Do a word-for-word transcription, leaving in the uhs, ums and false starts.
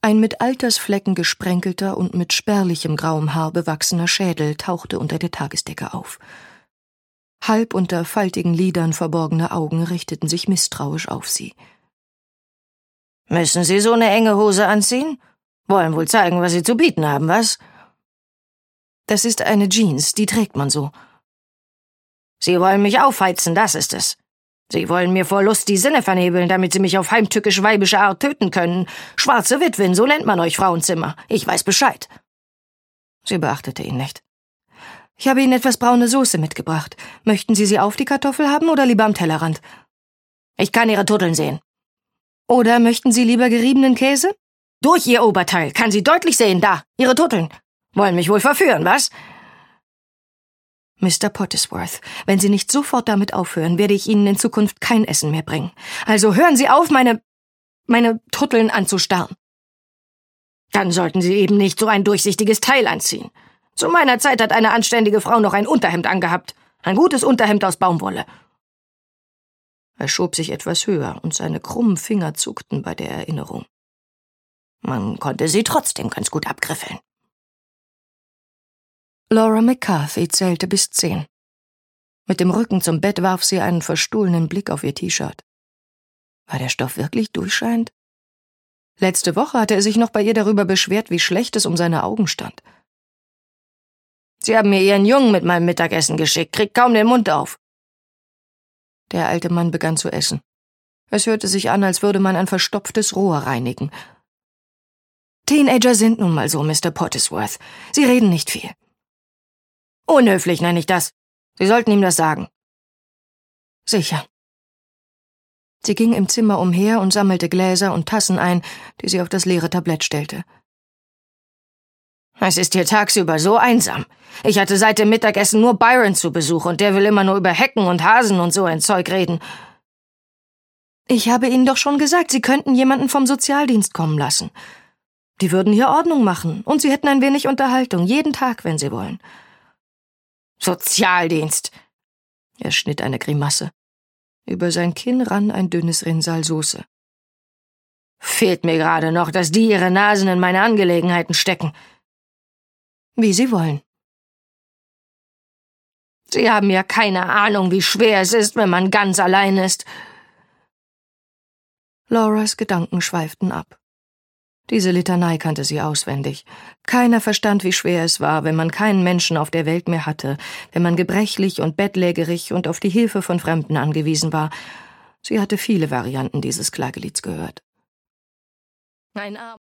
Ein mit Altersflecken gesprenkelter und mit spärlichem grauem Haar bewachsener Schädel tauchte unter der Tagesdecke auf. Halb unter faltigen Lidern verborgene Augen richteten sich misstrauisch auf sie. »Müssen Sie so eine enge Hose anziehen? Wollen wohl zeigen, was Sie zu bieten haben, was?« »Das ist eine Jeans, die trägt man so.« »Sie wollen mich aufheizen, das ist es. Sie wollen mir vor Lust die Sinne vernebeln, damit Sie mich auf heimtückisch-weibische Art töten können. Schwarze Witwen, so nennt man euch Frauenzimmer. Ich weiß Bescheid.« Sie beachtete ihn nicht. »Ich habe Ihnen etwas braune Soße mitgebracht. Möchten Sie sie auf die Kartoffel haben oder lieber am Tellerrand?« »Ich kann Ihre Tutteln sehen.« »Oder möchten Sie lieber geriebenen Käse?« »Durch Ihr Oberteil kann sie deutlich sehen, da, Ihre Tutteln. Wollen mich wohl verführen, was?« »Mister Pottisworth, wenn Sie nicht sofort damit aufhören, werde ich Ihnen in Zukunft kein Essen mehr bringen. Also hören Sie auf, meine... meine Tutteln anzustarren.« »Dann sollten Sie eben nicht so ein durchsichtiges Teil anziehen. Zu meiner Zeit hat eine anständige Frau noch ein Unterhemd angehabt. Ein gutes Unterhemd aus Baumwolle.« Er schob sich etwas höher, und seine krummen Finger zuckten bei der Erinnerung. Man konnte sie trotzdem ganz gut abgriffeln. Laura McCarthy zählte bis zehn. Mit dem Rücken zum Bett warf sie einen verstohlenen Blick auf ihr T-Shirt. War der Stoff wirklich durchscheinend? Letzte Woche hatte er sich noch bei ihr darüber beschwert, wie schlecht es um seine Augen stand. »Sie haben mir Ihren Jungen mit meinem Mittagessen geschickt, kriegt kaum den Mund auf.« Der alte Mann begann zu essen. Es hörte sich an, als würde man ein verstopftes Rohr reinigen. »Teenager sind nun mal so, Mister Pottisworth. Sie reden nicht viel.« »Unhöflich nenne ich das. Sie sollten ihm das sagen.« »Sicher.« Sie ging im Zimmer umher und sammelte Gläser und Tassen ein, die sie auf das leere Tablett stellte. »Es ist hier tagsüber so einsam. Ich hatte seit dem Mittagessen nur Byron zu Besuch, und der will immer nur über Hecken und Hasen und so ein Zeug reden.« »Ich habe Ihnen doch schon gesagt, Sie könnten jemanden vom Sozialdienst kommen lassen. Die würden hier Ordnung machen, und Sie hätten ein wenig Unterhaltung, jeden Tag, wenn Sie wollen.« »Sozialdienst!« Er schnitt eine Grimasse. Über sein Kinn rann ein dünnes Rinnsal Soße. »Fehlt mir gerade noch, dass die ihre Nasen in meine Angelegenheiten stecken.« »Wie Sie wollen.« »Sie haben ja keine Ahnung, wie schwer es ist, wenn man ganz allein ist.« Lauras Gedanken schweiften ab. Diese Litanei kannte sie auswendig. Keiner verstand, wie schwer es war, wenn man keinen Menschen auf der Welt mehr hatte, wenn man gebrechlich und bettlägerig und auf die Hilfe von Fremden angewiesen war. Sie hatte viele Varianten dieses Klagelieds gehört. Ein Arm